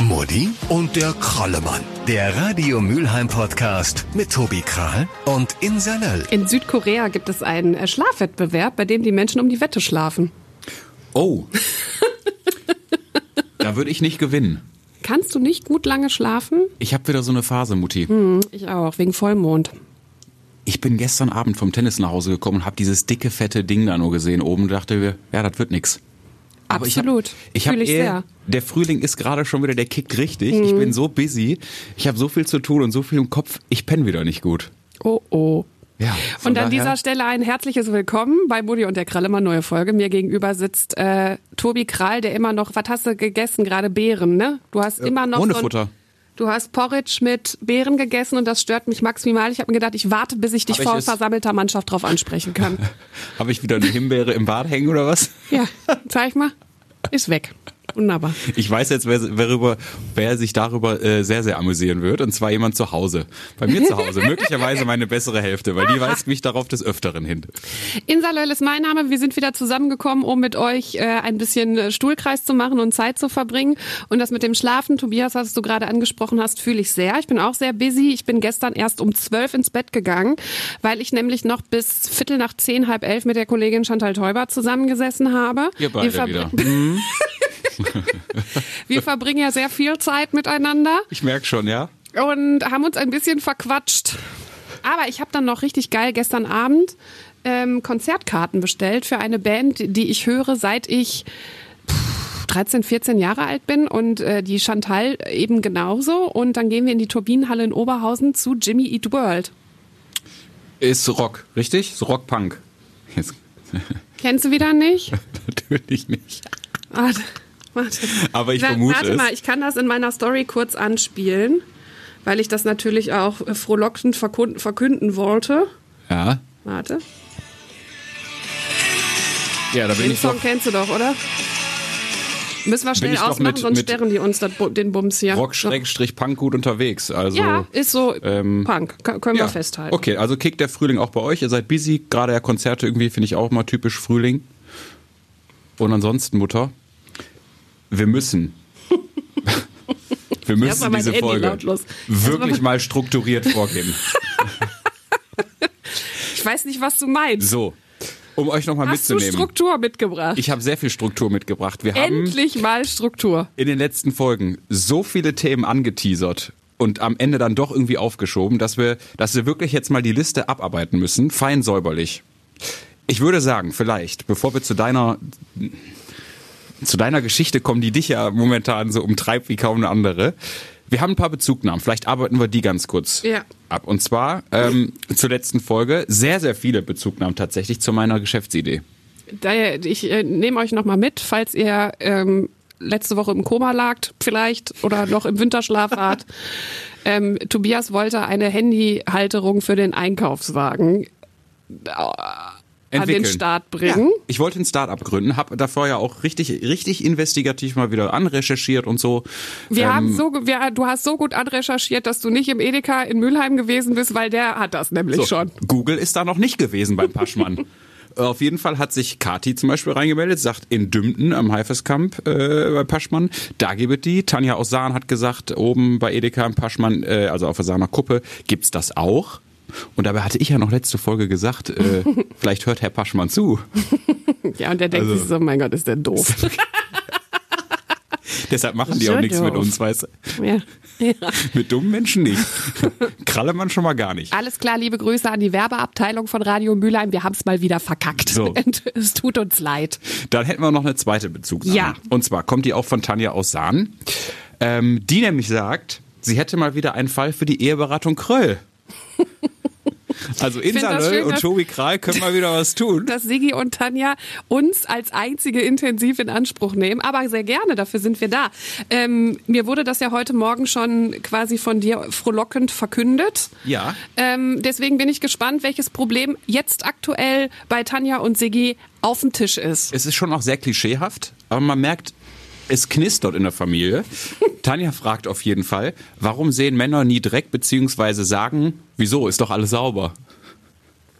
Mutti und der Krallemann. Der Radio Mülheim Podcast mit Tobi Krahl und Insa Löll. In Südkorea gibt es einen Schlafwettbewerb, bei dem die Menschen um die Wette schlafen. Oh. Da würde ich nicht gewinnen. Kannst du nicht gut lange schlafen? Ich habe wieder so eine Phase, Mutti. Ich auch, wegen Vollmond. Ich bin gestern Abend vom Tennis nach Hause gekommen und habe dieses dicke, fette Ding da nur gesehen oben und dachte mir, ja, das wird nix. Aber absolut. Ich hab sehr. Der Frühling ist gerade schon wieder, der kickt richtig. Ich bin so busy, ich habe so viel zu tun und so viel im Kopf, ich penne wieder nicht gut. Oh, oh. Ja, und an dieser Stelle ein herzliches Willkommen bei Mutti und der Krallemann, neue Folge. Mir gegenüber sitzt Tobi Krahl, der immer noch, was hast du gegessen? Gerade Beeren, ne? Du hast immer noch ohne Futter. Du hast Porridge mit Beeren gegessen und das stört mich maximal. Ich habe mir gedacht, ich warte, bis ich dich vor versammelter Mannschaft drauf ansprechen kann. Habe ich wieder eine Himbeere im Bad hängen oder was? Ja, zeig mal. Ist weg. Wunderbar. Ich weiß jetzt, wer sich darüber sehr, sehr amüsieren wird. Und zwar jemand zu Hause. Bei mir zu Hause. Möglicherweise meine bessere Hälfte, weil die weist mich darauf des Öfteren hin. Insa Löll ist mein Name. Wir sind wieder zusammengekommen, um mit euch ein bisschen Stuhlkreis zu machen und Zeit zu verbringen. Und das mit dem Schlafen, Tobias, was du gerade angesprochen hast, fühle ich sehr. Ich bin auch sehr busy. Ich bin gestern erst um 12 ins Bett gegangen, weil ich nämlich noch bis 10:15, 10:30 mit der Kollegin Chantal Teuber zusammengesessen habe. Ihr beide wieder. Wir verbringen ja sehr viel Zeit miteinander. Ich merke schon, ja. Und haben uns ein bisschen verquatscht. Aber ich habe dann noch richtig geil gestern Abend Konzertkarten bestellt für eine Band, die ich höre, seit ich 13, 14 Jahre alt bin und die Chantal eben genauso. Und dann gehen wir in die Turbinenhalle in Oberhausen zu Jimmy Eat World. Ist Rock, richtig? So Rock-Punk. Kennst du wieder nicht? Natürlich nicht. Warte. Aber ich vermute Warte mal, ich kann das in meiner Story kurz anspielen, weil ich das natürlich auch frohlockend verkünden wollte. Ja. Warte. Ja, da bin Den Song kennst du doch, oder? Müssen wir schnell ausmachen, sonst sperren die uns den Bums hier. Rock-Punk gut unterwegs. Also, ja, ist so Punk. Können wir festhalten. Okay, also kickt der Frühling auch bei euch. Ihr seid busy. Gerade ja Konzerte irgendwie finde ich auch mal typisch Frühling. Und ansonsten, Mutter, wir müssen diese Folge wirklich mal strukturiert vorgeben. Ich weiß nicht, was du meinst. So, um euch nochmal mitzunehmen. Hast du Struktur mitgebracht? Ich habe sehr viel Struktur mitgebracht. Wir Endlich mal Struktur. In den letzten Folgen so viele Themen angeteasert und am Ende dann doch irgendwie aufgeschoben, dass wir wirklich jetzt mal die Liste abarbeiten müssen, fein säuberlich. Ich würde sagen, vielleicht, bevor wir zu deiner Geschichte kommen, die dich ja momentan so umtreibt wie kaum eine andere. Wir haben ein paar Bezugnahmen, vielleicht arbeiten wir die ganz kurz ab. Und zwar zur letzten Folge sehr, sehr viele Bezugnahmen tatsächlich zu meiner Geschäftsidee. Ich nehme euch nochmal mit, falls ihr letzte Woche im Koma lagt vielleicht oder noch im Winterschlaf wart. Tobias wollte eine Handyhalterung für den Einkaufswagen an den Start bringen. Ja, ich wollte ein Start-up gründen, habe davor ja auch richtig investigativ mal wieder anrecherchiert und so. Du hast so gut anrecherchiert, dass du nicht im Edeka in Mülheim gewesen bist, weil der hat das nämlich schon. Google ist da noch nicht gewesen beim Paschmann. Auf jeden Fall hat sich Kati zum Beispiel reingemeldet, sagt in Dümpten am Haifeskamp bei Paschmann, da gibt es die. Tanja aus Sahn hat gesagt, oben bei Edeka im Paschmann, also auf der Sahner Kuppe, gibt's das auch. Und dabei hatte ich ja noch letzte Folge gesagt, vielleicht hört Herr Paschmann zu. Ja, und der denkt sich so, mein Gott, ist der doof. Deshalb machen die auch nichts mit uns, weißt du? Ja. Mit dummen Menschen nicht. Krallemann schon mal gar nicht. Alles klar, liebe Grüße an die Werbeabteilung von Radio Mülheim. Wir haben es mal wieder verkackt. So. Es tut uns leid. Dann hätten wir noch eine zweite Bezugnahme. Ja. Und zwar kommt die auch von Tanja aus Sahn. Die nämlich sagt, sie hätte mal wieder einen Fall für die Eheberatung Kröll. Also Insa Löll und Tobi Krahl können mal wieder was tun. Dass Sigi und Tanja uns als einzige intensiv in Anspruch nehmen, aber sehr gerne, dafür sind wir da. Mir wurde das ja heute Morgen schon quasi von dir frohlockend verkündet. Ja. Deswegen bin ich gespannt, welches Problem jetzt aktuell bei Tanja und Sigi auf dem Tisch ist. Es ist schon auch sehr klischeehaft, aber man merkt, es knistert in der Familie. Tanja fragt auf jeden Fall, warum sehen Männer nie Dreck, beziehungsweise sagen, wieso, ist doch alles sauber?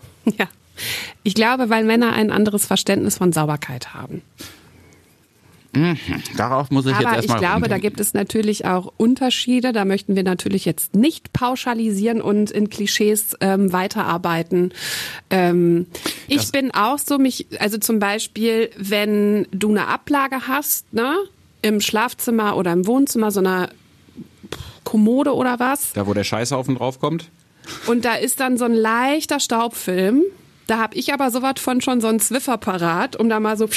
Ja, ich glaube, weil Männer ein anderes Verständnis von Sauberkeit haben. Darauf muss ich jetzt Aber erstmal ich glaube, da gibt es natürlich auch Unterschiede. Da möchten wir natürlich jetzt nicht pauschalisieren und in Klischees weiterarbeiten. Ich bin auch so, also zum Beispiel, wenn du eine Ablage hast, ne, im Schlafzimmer oder im Wohnzimmer, so eine Kommode oder was. Da, wo der Scheißhaufen draufkommt. Und da ist dann so ein leichter Staubfilm. Da habe ich aber sowas von schon so einen Zwiffer parat, um da mal so...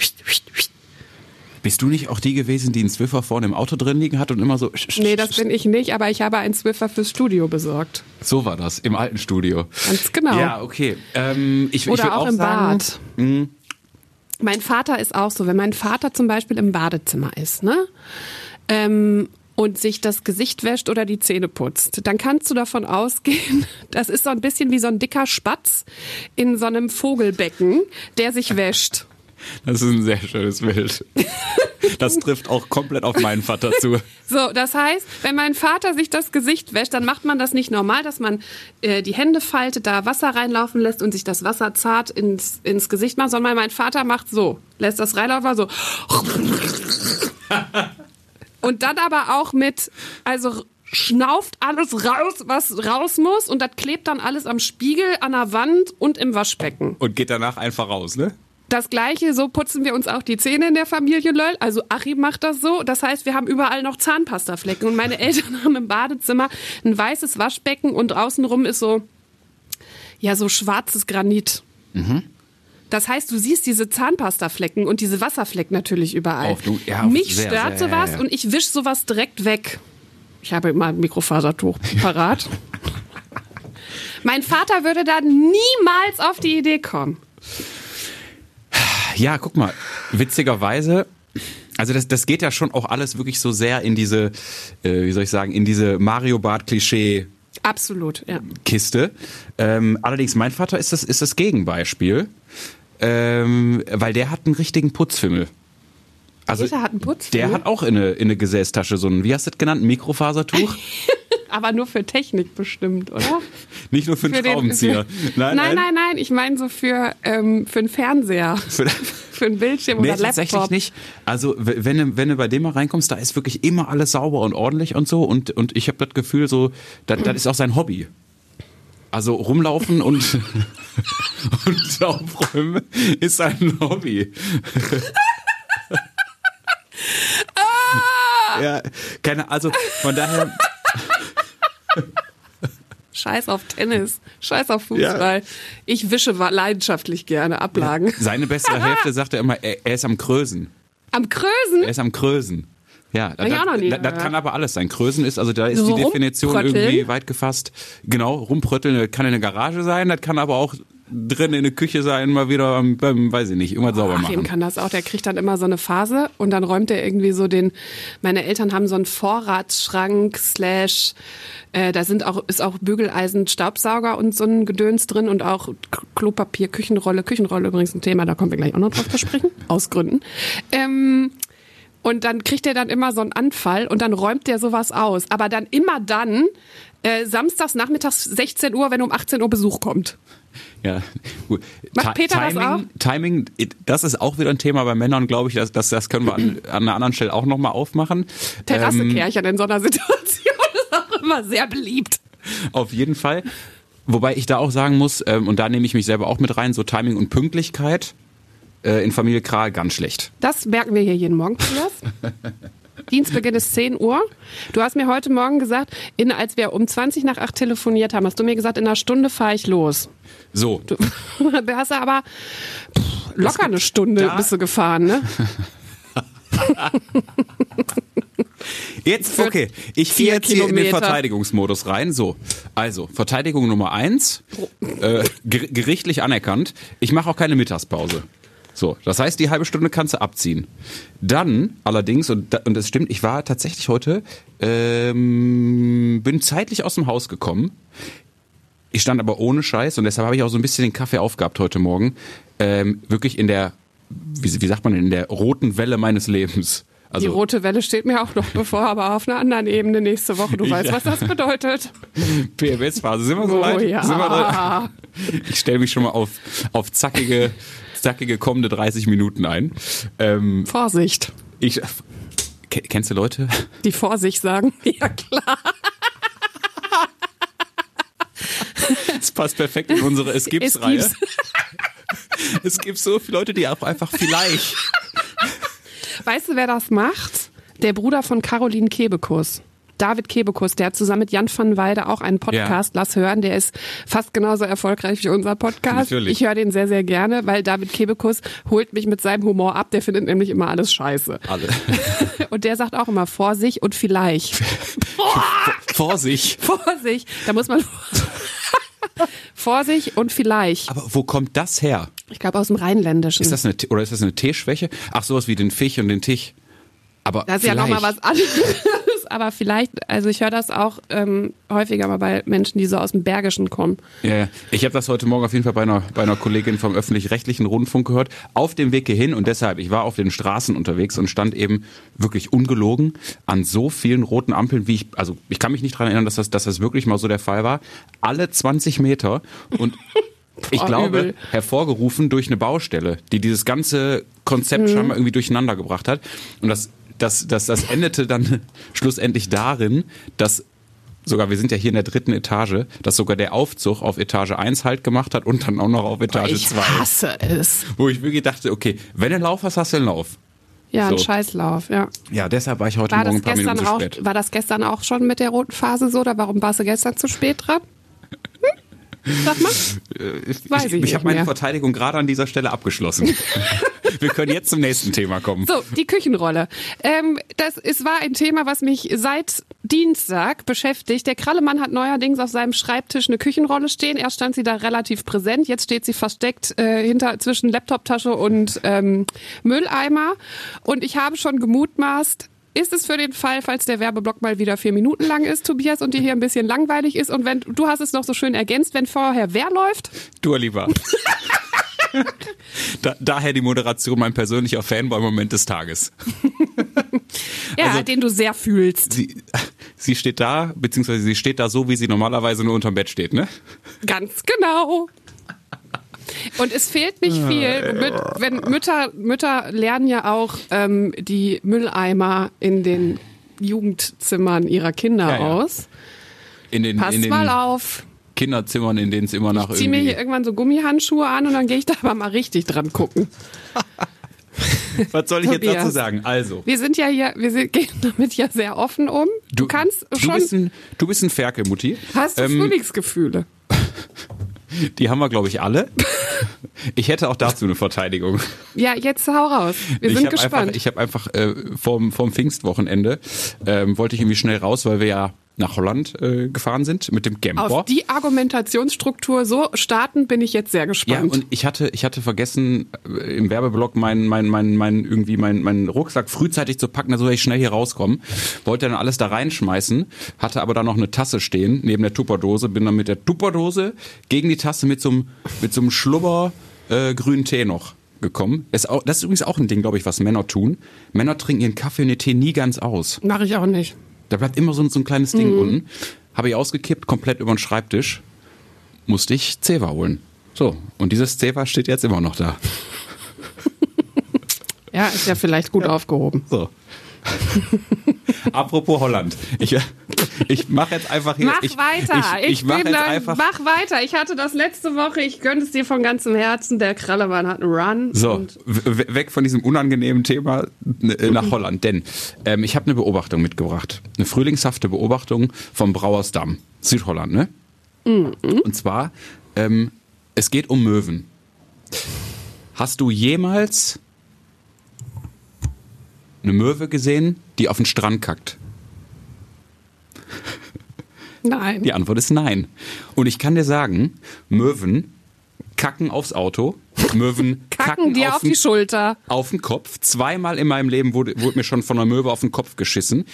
Bist du nicht auch die gewesen, die einen Zwiffer vorne im Auto drin liegen hat und immer so... Nee, das bin ich nicht, aber ich habe einen Zwiffer fürs Studio besorgt. So war das, im alten Studio. Ganz genau. Ja, okay. Ich Oder würd auch im sagen, Bad. Mein Vater ist auch so, wenn mein Vater zum Beispiel im Badezimmer ist, ne? Und sich das Gesicht wäscht oder die Zähne putzt, dann kannst du davon ausgehen, das ist so ein bisschen wie so ein dicker Spatz in so einem Vogelbecken, der sich wäscht. Das ist ein sehr schönes Bild. Das trifft auch komplett auf meinen Vater zu. So, das heißt, wenn mein Vater sich das Gesicht wäscht, dann macht man das nicht normal, dass man die Hände faltet, da Wasser reinlaufen lässt und sich das Wasser zart ins Gesicht macht, sondern mein Vater macht so, lässt das reinlaufen, so. Und dann aber auch also schnauft alles raus, was raus muss, und das klebt dann alles am Spiegel, an der Wand und im Waschbecken. Und geht danach einfach raus, ne? Das Gleiche, so putzen wir uns auch die Zähne in der Familie Löll. Also Achim macht das so. Das heißt, wir haben überall noch Zahnpastaflecken. Und meine Eltern haben im Badezimmer ein weißes Waschbecken und außenrum ist so schwarzes Granit. Das heißt, du siehst diese Zahnpastaflecken und diese Wasserflecken natürlich überall. Mich stört sowas und ich wische sowas direkt weg. Ich habe immer ein Mikrofasertuch parat. Mein Vater würde da niemals auf die Idee kommen. Ja, guck mal, witzigerweise, also das geht ja schon auch alles wirklich so sehr in diese, in diese Mario Barth-Klischee. Absolut, ja. Kiste. Allerdings, mein Vater ist das Gegenbeispiel, weil der hat einen richtigen Putzfimmel. Also der hat einen Putzfimmel? Der hat auch in eine Gesäßtasche so ein, wie hast du das genannt, ein Mikrofasertuch? Aber nur für Technik bestimmt, oder? Nicht nur für einen Schraubenzieher. Nein. Ich meine so für einen Fernseher. Für einen Bildschirm oder Laptop. Tatsächlich nicht. Also wenn du bei dem mal reinkommst, da ist wirklich immer alles sauber und ordentlich und so. Und ich habe das Gefühl, so, das ist auch sein Hobby. Also rumlaufen und aufräumen ist sein Hobby. Ja, also von daher... Scheiß auf Tennis, scheiß auf Fußball. Ja. Ich wische leidenschaftlich gerne Ablagen. Seine bessere Hälfte sagt er immer, er ist am Krösen. Am Krösen? Er ist am Krösen. Ja, das kann aber alles sein. Krösen ist, also da ist so die Definition irgendwie weit gefasst. Genau, rumprötteln kann in der Garage sein, das kann aber auch drin in der Küche sein, mal wieder beim weiß ich nicht, irgendwas sauber machen. Achim kann das auch, der kriegt dann immer so eine Phase und dann räumt er irgendwie so meine Eltern haben so einen Vorratsschrank / da ist auch Bügeleisen, Staubsauger und so ein Gedöns drin und auch Klopapier, Küchenrolle übrigens ein Thema, da kommen wir gleich auch noch drauf zu sprechen, aus Gründen. Und dann kriegt er dann immer so einen Anfall und dann räumt der sowas aus. Aber dann immer samstags nachmittags 16 Uhr, wenn um 18 Uhr Besuch kommt. Ja, gut. Macht Peter das auch? Timing, das ist auch wieder ein Thema bei Männern, glaube ich. Das können wir an einer anderen Stelle auch nochmal aufmachen. Terrassekärchen in so einer Situation ist auch immer sehr beliebt. Auf jeden Fall. Wobei ich da auch sagen muss, und da nehme ich mich selber auch mit rein, so Timing und Pünktlichkeit in Familie Kral ganz schlecht. Das merken wir hier jeden Morgen, Tobias. Dienstbeginn ist 10 Uhr. Du hast mir heute Morgen gesagt, als wir um 20 nach 8 telefoniert haben, hast du mir gesagt, in einer Stunde fahre ich los. So. Du hast ja aber locker eine Stunde bist du gefahren, ne? Jetzt, okay, ich gehe jetzt hier in den Verteidigungsmodus rein. So, also Verteidigung Nummer 1, gerichtlich anerkannt. Ich mache auch keine Mittagspause. So, das heißt, die halbe Stunde kannst du abziehen. Dann allerdings, und das stimmt, ich war tatsächlich heute, bin zeitlich aus dem Haus gekommen. Ich stand aber ohne Scheiß und deshalb habe ich auch so ein bisschen den Kaffee aufgehabt heute Morgen. Wirklich in der, wie sagt man, in der roten Welle meines Lebens. Also, die rote Welle steht mir auch noch bevor, aber auf einer anderen Ebene nächste Woche. Du weißt, was das bedeutet. PMS-Phase, sind wir so weit? Ja. Sind wir drin? Ich stelle mich schon mal auf zackige zackige kommende 30 Minuten ein. Vorsicht. Kennst du Leute? Die Vorsicht sagen. Ja, klar. Das passt perfekt in unsere Es gibt's-Reihe. Es gibt so viele Leute, die auch einfach vielleicht. Weißt du, wer das macht? Der Bruder von Caroline Kebekus. David Kebekus, der hat zusammen mit Jan van Weide auch einen Podcast, Lass hören, der ist fast genauso erfolgreich wie unser Podcast. Natürlich. Ich höre den sehr, sehr gerne, weil David Kebekus holt mich mit seinem Humor ab, der findet nämlich immer alles scheiße. Alle. Und der sagt auch immer Vorsicht und vielleicht. Vorsicht. Vorsicht, da muss man... Vorsicht und vielleicht. Aber wo kommt das her? Ich glaube aus dem Rheinländischen. Ist das eine T-Schwäche? Ach, sowas wie den Fisch und den Tich. Aber das ist ja nochmal was anderes. Aber vielleicht, also ich höre das auch häufiger mal bei Menschen, die so aus dem Bergischen kommen. Ja. Ich habe das heute Morgen auf jeden Fall bei einer Kollegin vom öffentlich-rechtlichen Rundfunk gehört. Auf dem Weg hierhin und deshalb, ich war auf den Straßen unterwegs und stand eben wirklich ungelogen an so vielen roten Ampeln, wie ich kann mich nicht daran erinnern, dass das wirklich mal so der Fall war. Alle 20 Meter und ich glaube, übel. hervorgerufen durch eine Baustelle, die dieses ganze Konzept scheinbar irgendwie durcheinander gebracht hat. Und das endete dann schlussendlich darin, dass sogar, wir sind ja hier in der 3. Etage, dass sogar der Aufzug auf Etage 1 Halt gemacht hat und dann auch noch auf Etage 2. Ich hasse es. Wo ich wirklich dachte, okay, wenn du einen Lauf hast, hast du einen Lauf. Ja, so. Ein Scheißlauf, ja. Ja, deshalb war ich heute Morgen ein paar Minuten zu spät. War das gestern auch schon mit der roten Phase so, oder warum warst du gestern zu spät dran? Sag mal. Ich habe meine Verteidigung gerade an dieser Stelle abgeschlossen. Wir können jetzt zum nächsten Thema kommen. So, die Küchenrolle. War ein Thema, was mich seit Dienstag beschäftigt. Der Krallemann hat neuerdings auf seinem Schreibtisch eine Küchenrolle stehen. Erst stand sie da relativ präsent, jetzt steht sie versteckt zwischen Laptoptasche und Mülleimer. Und ich habe schon gemutmaßt, ist es für den Fall, falls der Werbeblock mal wieder 4 Minuten lang ist, Tobias, und dir hier ein bisschen langweilig ist, und du hast es noch so schön ergänzt, wenn vorher wer läuft? Dua Lipa. Daher die Moderation, mein persönlicher Fanboy-Moment des Tages. Ja, also, den du sehr fühlst. Sie steht da, beziehungsweise sie steht da so, wie sie normalerweise nur unterm Bett steht, ne? Ganz genau. Und es fehlt nicht viel. Wenn Mütter lernen ja auch die Mülleimer in den Jugendzimmern ihrer Kinder aus. Pass mal auf. Kinderzimmern, in denen es immer nach irgendwie... Ich ziehe mir hier irgendwann so Gummihandschuhe an und dann gehe ich da aber mal richtig dran gucken. Was soll ich jetzt dazu sagen? Also. Wir gehen damit ja sehr offen um. Du bist ein Ferkel, Mutti. Hast du Frühlingsgefühle? Die haben wir, glaube ich, alle. Ich hätte auch dazu eine Verteidigung. Ja, jetzt hau raus. Wir sind gespannt. Ich habe einfach vorm Pfingstwochenende wollte ich irgendwie schnell raus, weil wir ja nach Holland gefahren sind mit dem Camper. Auf die Argumentationsstruktur so starten bin ich jetzt sehr gespannt. Ja, und ich hatte vergessen, im Werbeblock meinen Rucksack frühzeitig zu packen, dass ich schnell hier rauskomme. Wollte dann alles da reinschmeißen, hatte aber da noch eine Tasse stehen, neben der Tupperdose, bin dann mit der Tupperdose gegen die Tasse mit so einem Schlubber grünen Tee noch gekommen. Das ist übrigens auch ein Ding, glaube ich, was Männer tun. Männer trinken ihren Kaffee und den Tee nie ganz aus. Mache ich auch nicht. Da bleibt immer so ein kleines Ding unten. Habe ich ausgekippt, komplett über den Schreibtisch. Musste ich Zewa holen. So, und dieses Zewa steht jetzt immer noch da. Ja, ist ja vielleicht gut aufgehoben. So. Apropos Holland. Ich mache jetzt einfach hier... Mach weiter. Ich hatte das letzte Woche. Ich gönne es dir von ganzem Herzen. Der Krallemann hat einen Run. So, weg von diesem unangenehmen Thema nach Holland. Denn ich habe eine Beobachtung mitgebracht. Eine frühlingshafte Beobachtung vom Brauersdamm. Südholland, ne? Und zwar, es geht um Möwen. Hast du jemals eine Möwe gesehen, die auf den Strand kackt? Nein. Die Antwort ist nein. Und ich kann dir sagen, Möwen kacken aufs Auto, Möwen kacken dir auf die Schulter. Auf den Kopf. 2-mal in meinem Leben wurde mir schon von einer Möwe auf den Kopf geschissen.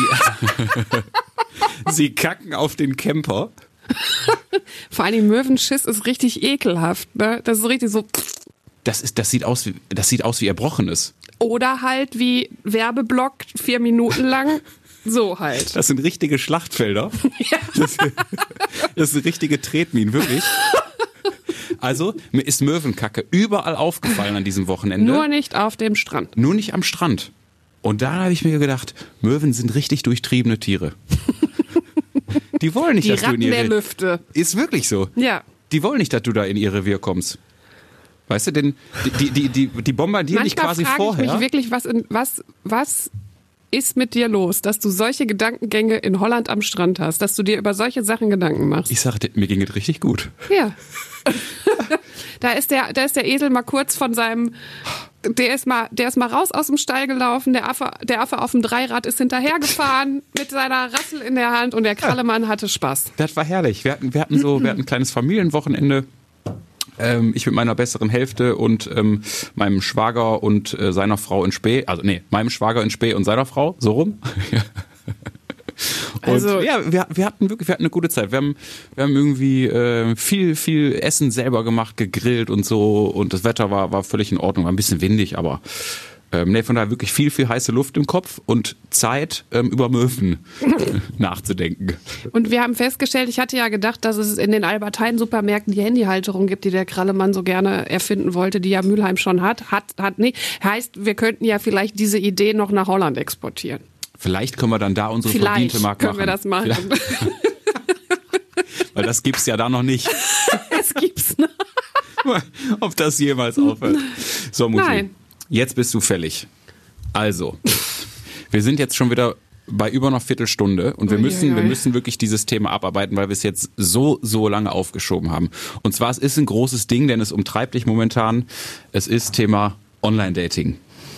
Sie kacken auf den Camper. Vor allem Möwenschiss ist richtig ekelhaft, ne? Das ist richtig so... Das sieht aus wie Erbrochenes. Oder halt wie Werbeblock 4 Minuten lang. So halt. Das sind richtige Schlachtfelder. Ja. Das sind richtige Tretminen, wirklich. Also, mir ist Möwenkacke überall aufgefallen an diesem Wochenende. Nur nicht auf dem Strand. Nur nicht am Strand. Und da habe ich mir gedacht, Möwen sind richtig durchtriebene Tiere. Die wollen nicht, Die dass du in Ratten ihr der Lüfte. Ist wirklich so. Ja. Die wollen nicht, dass du da in ihr Revier kommst. Weißt du, denn die bombardieren dich quasi frage vorher. Ich mich wirklich, was ist mit dir los, dass du solche Gedankengänge in Holland am Strand hast, dass du dir über solche Sachen Gedanken machst? Ich sage, mir ging es richtig gut. Ja. Da ist der Esel mal kurz von seinem, der ist mal raus aus dem Stall gelaufen, der Affe auf dem Dreirad ist hinterhergefahren mit seiner Rassel in der Hand und der Krallemann hatte Spaß. Das war herrlich. Wir hatten ein kleines Familienwochenende. Ich mit meiner besseren Hälfte und meinem Schwager und seiner Frau in Spee. Also meinem Schwager in Spee und seiner Frau, so rum. Und Also, ja, wir hatten eine gute Zeit. Wir haben irgendwie viel Essen selber gemacht, gegrillt und so. Und das Wetter war völlig in Ordnung. War ein bisschen windig, aber von daher wirklich viel heiße Luft im Kopf und Zeit, über Möwen nachzudenken. Und wir haben festgestellt, ich hatte ja gedacht, dass es in den Albert-Heijn-Supermärkten die Handyhalterung gibt, die der Krallemann so gerne erfinden wollte, die ja Mülheim schon hat nicht. Heißt, wir könnten ja vielleicht diese Idee noch nach Holland exportieren. Vielleicht können wir dann da unsere verdiente Mark machen. Können wir das machen. Weil das gibt's ja da noch nicht. Es gibt's noch. Ob das jemals aufhört. So, Mutti. Nein. Jetzt bist du fällig. Also, wir sind jetzt schon wieder bei über einer Viertelstunde und wir müssen wirklich dieses Thema abarbeiten, weil wir es jetzt so lange aufgeschoben haben. Und zwar, es ist ein großes Ding, denn es umtreibt dich momentan. Es ist Thema Online-Dating.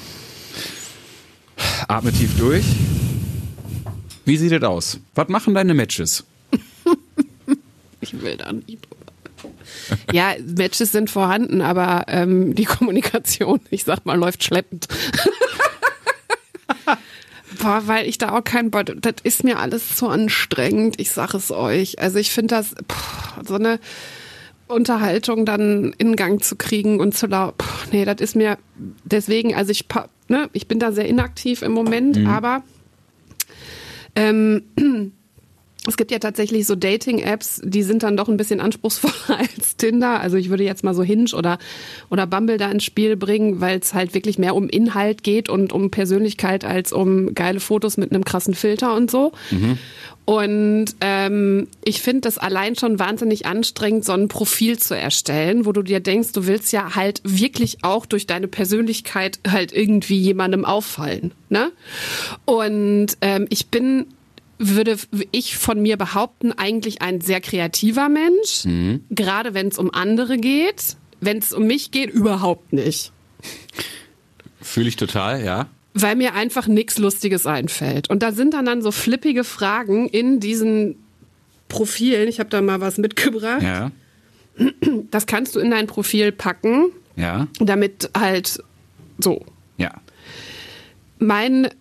Atme tief durch. Wie sieht das aus? Was machen deine Matches? Ich will da nicht drüber. Ja, Matches sind vorhanden, aber die Kommunikation, ich sag mal, läuft schleppend. Boah, weil ich da auch das ist mir alles zu anstrengend, ich sag es euch. Also ich finde das, so eine Unterhaltung dann in Gang zu kriegen und zu laut, nee, das ist mir, deswegen, also ich bin da sehr inaktiv im Moment, aber es gibt ja tatsächlich so Dating-Apps, die sind dann doch ein bisschen anspruchsvoller als Tinder. Also ich würde jetzt mal so Hinge oder Bumble da ins Spiel bringen, weil es halt wirklich mehr um Inhalt geht und um Persönlichkeit als um geile Fotos mit einem krassen Filter und so. Mhm. Und ich finde das allein schon wahnsinnig anstrengend, so ein Profil zu erstellen, wo du dir denkst, du willst ja halt wirklich auch durch deine Persönlichkeit halt irgendwie jemandem auffallen. Ne? Und würde ich von mir behaupten, eigentlich ein sehr kreativer Mensch, gerade wenn es um andere geht. Wenn es um mich geht, überhaupt nicht. Fühle ich total, ja. Weil mir einfach nichts Lustiges einfällt. Und da sind dann so flippige Fragen in diesen Profilen. Ich habe da mal was mitgebracht. Ja. Das kannst du in dein Profil packen. Ja. Damit halt so. Ja. Meine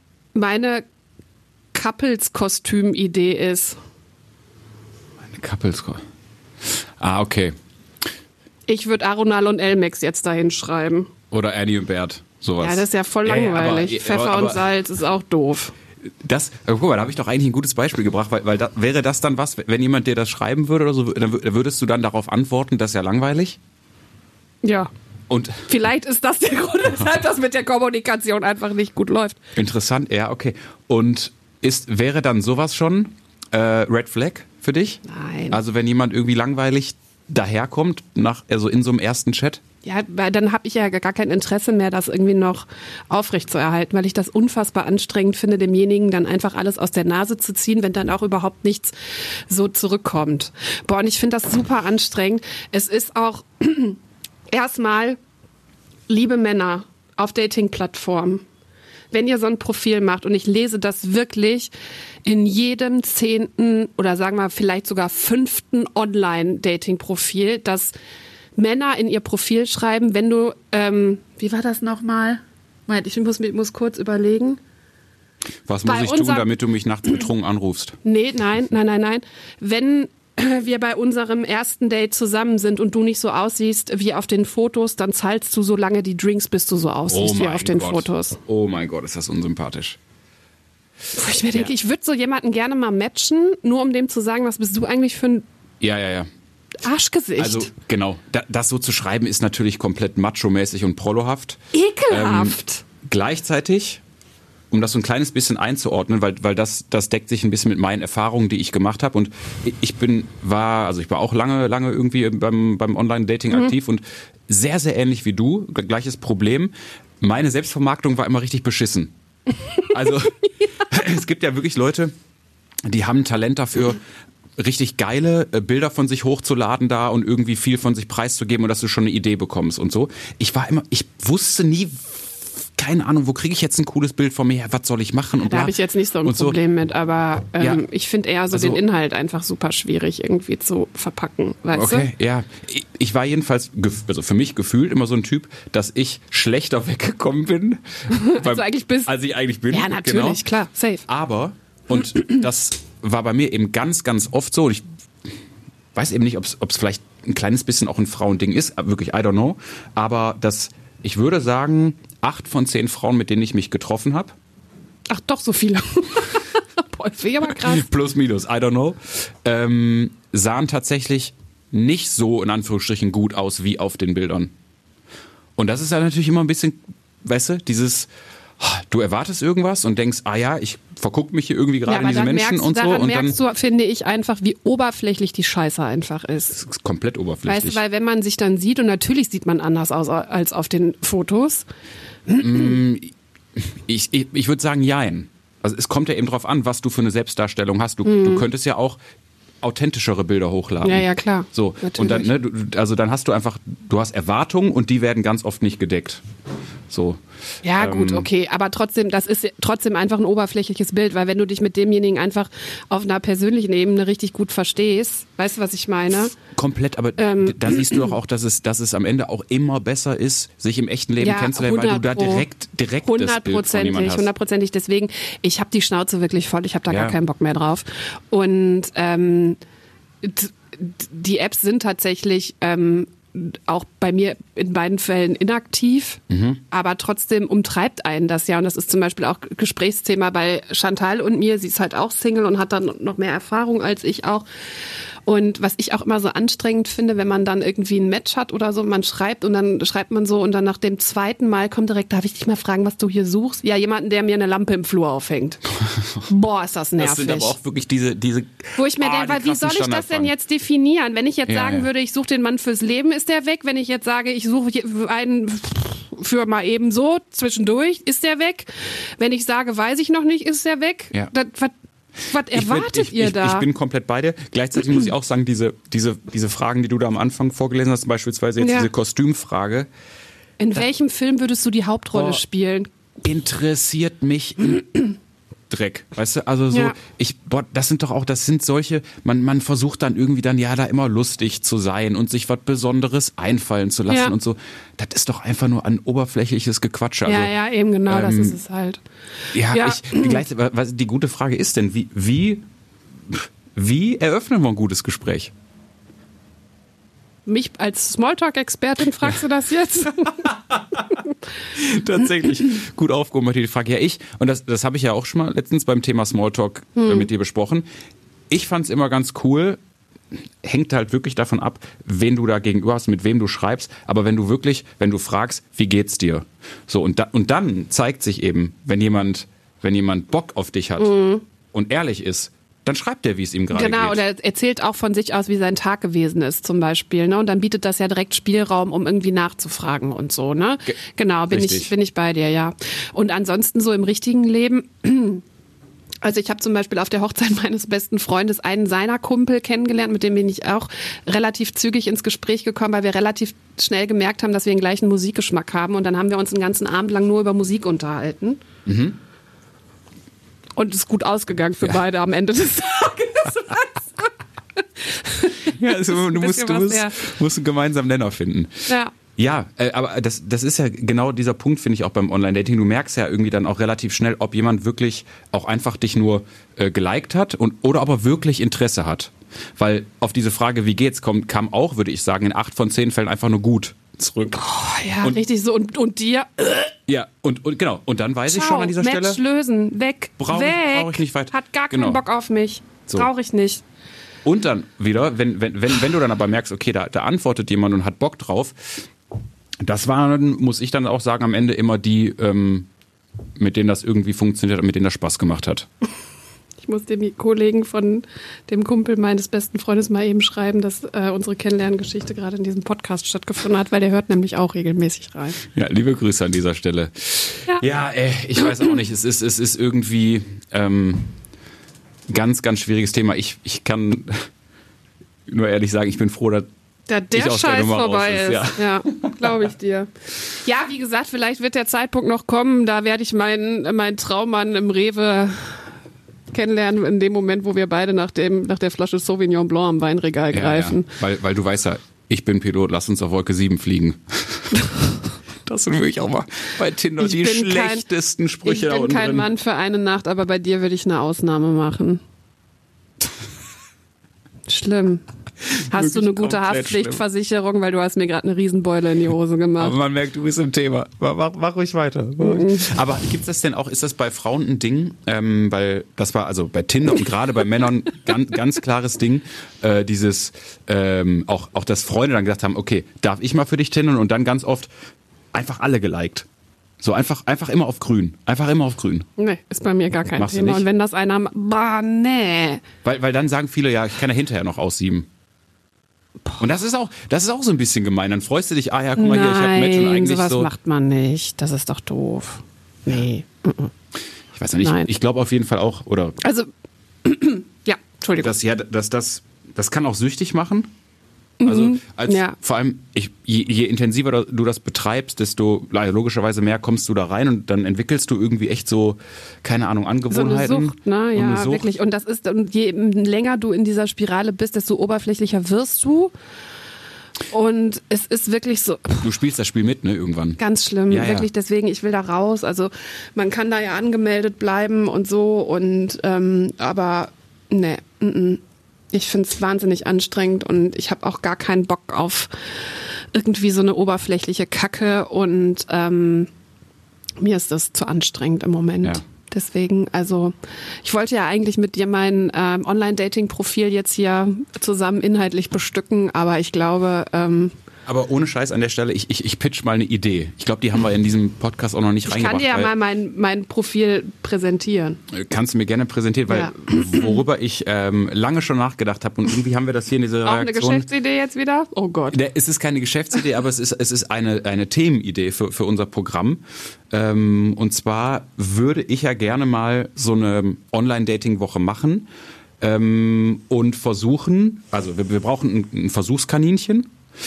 Couples-Kostüm-Idee ist. Eine Couples-Kostüm. Ah, okay. Ich würde Aronal und Elmex jetzt dahin schreiben. Oder Annie und Bert, sowas. Ja, das ist ja voll langweilig. Pfeffer und Salz ist auch doof. Guck mal, da habe ich doch eigentlich ein gutes Beispiel gebracht, weil wäre das dann was, wenn jemand dir das schreiben würde oder so, dann würdest du dann darauf antworten, das ist ja langweilig? Ja. Und vielleicht ist das der Grund, weshalb das mit der Kommunikation einfach nicht gut läuft. Interessant, ja, okay. Und wäre dann sowas schon Red Flag für dich? Nein. Also wenn jemand irgendwie langweilig daherkommt, also in so einem ersten Chat? Ja, weil dann habe ich ja gar kein Interesse mehr, das irgendwie noch aufrechtzuerhalten, weil ich das unfassbar anstrengend finde, demjenigen dann einfach alles aus der Nase zu ziehen, wenn dann auch überhaupt nichts so zurückkommt. Boah, und ich finde das super anstrengend. Es ist auch erstmal, liebe Männer auf Dating-Plattformen, wenn ihr so ein Profil macht, und ich lese das wirklich in jedem 10. oder sagen wir vielleicht sogar 5. Online-Dating-Profil, dass Männer in ihr Profil schreiben, wenn du, wie war das nochmal? Moment, ich muss kurz überlegen. Was muss ich tun, damit du mich nachts betrunken anrufst? Nee, nein. Wenn wir bei unserem ersten Date zusammen sind und du nicht so aussiehst wie auf den Fotos, dann zahlst du so lange die Drinks, bis du so aussiehst wie auf den Fotos. Oh mein Gott, ist das unsympathisch. Wo ich mir denke, ich würde so jemanden gerne mal matchen, nur um dem zu sagen, was bist du eigentlich für ein Ja. Arschgesicht. Also genau, das so zu schreiben ist natürlich komplett macho-mäßig und prollohaft. Ekelhaft. Gleichzeitig, um das so ein kleines bisschen einzuordnen, weil das deckt sich ein bisschen mit meinen Erfahrungen, die ich gemacht habe. Und ich war auch lange irgendwie beim Online-Dating aktiv und sehr, sehr ähnlich wie du, gleiches Problem. Meine Selbstvermarktung war immer richtig beschissen. Also es gibt ja wirklich Leute, die haben ein Talent dafür, richtig geile Bilder von sich hochzuladen da und irgendwie viel von sich preiszugeben und dass du schon eine Idee bekommst und so. Ich wusste nie, keine Ahnung, wo kriege ich jetzt ein cooles Bild von mir her, was soll ich machen? Und da habe ich jetzt nicht so ein Problem mit, aber ich finde eher den Inhalt einfach super schwierig irgendwie zu verpacken, weißt du? Okay, ja. Ich war jedenfalls, also für mich gefühlt immer so ein Typ, dass ich schlechter weggekommen bin. Als ich eigentlich bin. Ja, natürlich, klar, safe. Aber, und das war bei mir eben ganz, ganz oft so, und ich weiß eben nicht, ob es vielleicht ein kleines bisschen auch ein Frauending ist, wirklich, I don't know, aber ich würde sagen, 8 von 10 Frauen, mit denen ich mich getroffen habe. Ach, doch, so viele. Boah, das aber krass. Plus, minus, I don't know. Sahen tatsächlich nicht so, in Anführungsstrichen, gut aus wie auf den Bildern. Und das ist ja natürlich immer ein bisschen, weißt du, du erwartest irgendwas und denkst, ich vergucke mich hier irgendwie gerade in diese Menschen und so. Und dann merkst du, finde ich, einfach, wie oberflächlich die Scheiße einfach ist. Das ist komplett oberflächlich. Weißt du, weil wenn man sich dann sieht, und natürlich sieht man anders aus als auf den Fotos. Ich würde sagen, jein. Also es kommt ja eben drauf an, was du für eine Selbstdarstellung hast. Du könntest ja auch authentischere Bilder hochladen. Ja, klar. So. Natürlich. Und dann, dann hast du hast Erwartungen und die werden ganz oft nicht gedeckt. So. Ja, gut, okay. Aber trotzdem, das ist trotzdem einfach ein oberflächliches Bild, weil wenn du dich mit demjenigen einfach auf einer persönlichen Ebene richtig gut verstehst, weißt du, was ich meine? Komplett, aber da siehst du doch auch, dass es am Ende auch immer besser ist, sich im echten Leben kennenzulernen, weil du da direkt das Bild von jemandem hast. 100%. Deswegen, ich habe die Schnauze wirklich voll, ich habe da gar keinen Bock mehr drauf. Und die Apps sind tatsächlich auch bei mir in beiden Fällen inaktiv, aber trotzdem umtreibt einen das ja. Und das ist zum Beispiel auch Gesprächsthema bei Chantal und mir. Sie ist halt auch Single und hat dann noch mehr Erfahrung als ich auch. Und was ich auch immer so anstrengend finde, wenn man dann irgendwie ein Match hat oder so, man schreibt und dann schreibt man so und dann nach dem zweiten Mal kommt direkt, darf ich dich mal fragen, was du hier suchst? Ja, jemanden, der mir eine Lampe im Flur aufhängt. Boah, ist das nervig. Das sind aber auch wirklich diese wo ich mir denke, wie soll ich das denn jetzt definieren? Wenn ich jetzt sagen würde, ich suche den Mann fürs Leben, ist der weg? Wenn ich jetzt sage, ich suche einen für mal eben so, zwischendurch, ist der weg? Wenn ich sage, weiß ich noch nicht, ist der weg? Ja. Was erwartet ihr da? Ich bin komplett bei dir. Gleichzeitig muss ich auch sagen, diese Fragen, die du da am Anfang vorgelesen hast, beispielsweise jetzt diese Kostümfrage. In welchem Film würdest du die Hauptrolle spielen? Interessiert mich Dreck, weißt du? Also so, das sind solche, man versucht dann irgendwie da immer lustig zu sein und sich was Besonderes einfallen zu lassen und so. Das ist doch einfach nur ein oberflächliches Gequatsche. Also, ja, eben genau, das ist es halt. Die gute Frage ist denn, wie eröffnen wir ein gutes Gespräch? Mich als Smalltalk-Expertin fragst du das jetzt? Tatsächlich gut aufgehoben, die Frage. Ja, und das habe ich ja auch schon mal letztens beim Thema Smalltalk mit dir besprochen. Ich fand es immer ganz cool, hängt halt wirklich davon ab, wen du da gegenüber hast, mit wem du schreibst, aber wenn du fragst, wie geht's dir? So, und dann zeigt sich eben, wenn jemand Bock auf dich hat und ehrlich ist, dann schreibt er, wie es ihm gerade geht. Genau, oder er erzählt auch von sich aus, wie sein Tag gewesen ist zum Beispiel. Ne? Und dann bietet das ja direkt Spielraum, um irgendwie nachzufragen und so. Ne? Genau, bin ich bei dir, ja. Und ansonsten so im richtigen Leben... Also ich habe zum Beispiel auf der Hochzeit meines besten Freundes einen seiner Kumpel kennengelernt, mit dem bin ich auch relativ zügig ins Gespräch gekommen, weil wir relativ schnell gemerkt haben, dass wir den gleichen Musikgeschmack haben. Und dann haben wir uns einen ganzen Abend lang nur über Musik unterhalten. Mhm. Und es ist gut ausgegangen für beide am Ende des Tages. Ja, also du musst einen gemeinsamen Nenner finden. Ja. Ja, aber das ist ja genau dieser Punkt, finde ich, auch beim Online-Dating. Du merkst ja irgendwie dann auch relativ schnell, ob jemand wirklich auch einfach dich nur geliked hat oder ob er wirklich Interesse hat. Weil auf diese Frage, wie geht's, kam auch, würde ich sagen, in 8 von 10 Fällen einfach nur gut zurück. Oh, ja, und, richtig so. Und dir? Ja, und genau. Und dann weiß ich schon an dieser Match Stelle. Lösen, weg. Brauche ich nicht weiter. Hat gar keinen Bock auf mich. So. Brauche ich nicht. Und dann wieder, wenn du dann aber merkst, okay, da antwortet jemand und hat Bock drauf, das waren, muss ich dann auch sagen, am Ende immer die, mit denen das irgendwie funktioniert hat und mit denen das Spaß gemacht hat. Ich muss dem Kollegen von dem Kumpel meines besten Freundes mal eben schreiben, dass unsere Kennenlerngeschichte gerade in diesem Podcast stattgefunden hat, weil der hört nämlich auch regelmäßig rein. Ja, liebe Grüße an dieser Stelle. Ja, ich weiß auch nicht, es ist irgendwie ganz, ganz schwieriges Thema. Ich kann nur ehrlich sagen, ich bin froh, dass der Scheiß vorbei ist. Ja, glaube ich dir. Ja, wie gesagt, vielleicht wird der Zeitpunkt noch kommen, da werde ich meinen Traummann im Rewe kennenlernen, in dem Moment, wo wir beide nach der Flasche Sauvignon Blanc am Weinregal greifen. Ja. Weil du weißt ja, ich bin Pilot, lass uns auf Wolke 7 fliegen. Das sind wirklich auch mal bei Tinder die schlechtesten Sprüche da unten. Ich bin kein Mann für eine Nacht, aber bei dir würde ich eine Ausnahme machen. Schlimm. Hast du eine gute Haftpflichtversicherung, weil du hast mir gerade eine Riesenbeule in die Hose gemacht. Aber man merkt, du bist im Thema. Mach ruhig weiter. Aber gibt es das denn auch, ist das bei Frauen ein Ding? Weil das war also bei Tinder und gerade bei Männern ganz klares Ding, dieses auch dass Freunde dann gesagt haben, okay, darf ich mal für dich tindern? Und dann ganz oft einfach alle geliked. So einfach immer auf grün. Einfach immer auf grün. Nee, ist bei mir gar kein Machst Thema. Und wenn das einer, nee. Weil dann sagen viele, ja, ich kann ja hinterher noch aussieben. Und das ist auch so ein bisschen gemein. Dann freust du dich, ja, guck mal hier, ich habe ein Match und eigentlich sowas so. Macht man nicht. Das ist doch doof. Nee. Ich weiß nicht. Ich glaube auf jeden Fall auch, oder? Also, ja, Entschuldigung. Das kann auch süchtig machen. Also vor allem, je intensiver du das betreibst, desto logischerweise mehr kommst du da rein und dann entwickelst du irgendwie echt so, keine Ahnung, Angewohnheiten. So eine Sucht, ne? Ja, wirklich. Und je länger du in dieser Spirale bist, desto oberflächlicher wirst du. Und es ist wirklich so. Du spielst das Spiel mit, ne, irgendwann. Ganz schlimm, wirklich. Deswegen, ich will da raus. Also man kann da ja angemeldet bleiben und so. Und aber ne. Ich finde es wahnsinnig anstrengend und ich habe auch gar keinen Bock auf irgendwie so eine oberflächliche Kacke und mir ist das zu anstrengend im Moment. Ja. Deswegen, also ich wollte ja eigentlich mit dir mein Online-Dating-Profil jetzt hier zusammen inhaltlich bestücken, aber ich glaube... aber ohne Scheiß an der Stelle, ich pitch mal eine Idee. Ich glaube, die haben wir in diesem Podcast auch noch nicht reingebracht. Ich kann dir ja mal mein Profil präsentieren. Kannst du mir gerne präsentieren, weil worüber ich lange schon nachgedacht habe und irgendwie haben wir das hier in dieser Reaktion. Auch eine Geschäftsidee jetzt wieder? Oh Gott. Es ist keine Geschäftsidee, aber es ist eine Themenidee für unser Programm. Und zwar würde ich ja gerne mal so eine Online-Dating-Woche machen und versuchen, also wir brauchen ein Versuchskaninchen.